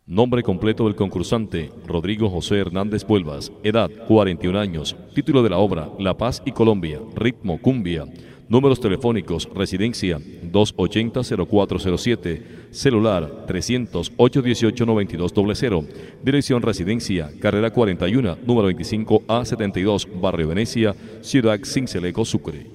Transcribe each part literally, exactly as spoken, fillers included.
Nombre completo del concursante: Rodrigo José Hernández Vuelvas. Edad: cuarenta y un años. Título de la obra: La Paz y Colombia. Ritmo: cumbia. Números telefónicos: residencia doscientos ochenta, cero cuatro cero siete, celular trescientos, ochocientos dieciocho, noventa y dos cero cero, dirección residencia, carrera cuarenta y uno, número veinticinco A setenta y dos, Barrio Venecia, Ciudad Sincelejo, Sucre.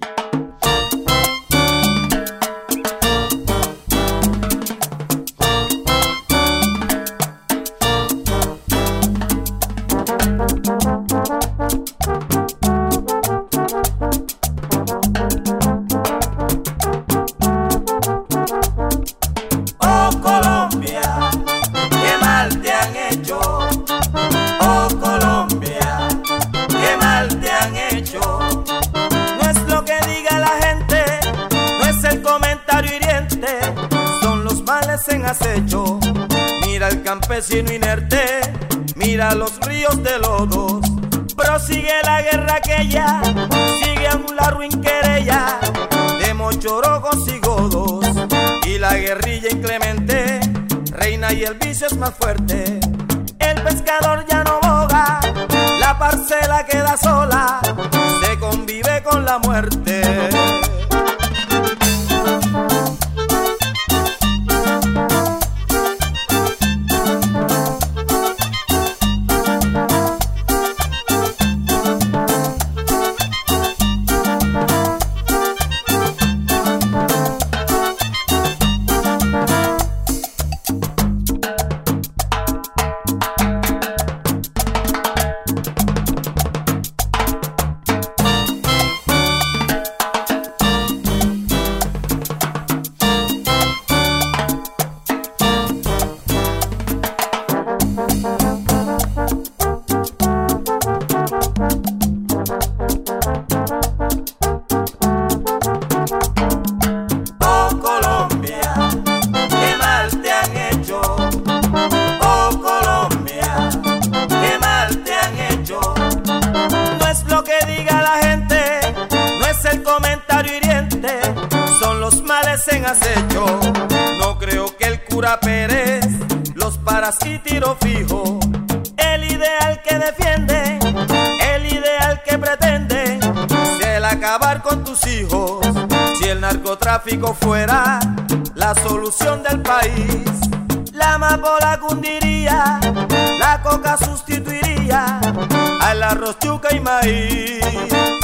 En acecho, mira el campesino inerte, mira los ríos de lodos, prosigue la guerra aquella, sigue aún la ruin querella de mochorogos y godos, y la guerrilla inclemente reina y el vicio es más fuerte. El pescador ya no boga, la parcela queda sola, se convive con la muerte. En acecho, no creo que el cura Pérez los parasite tiro fijo. El ideal que defiende, el ideal que pretende, es el acabar con tus hijos. Si el narcotráfico fuera la solución del país, la amapola cundiría, la coca sustituiría al arroz, yuca y maíz.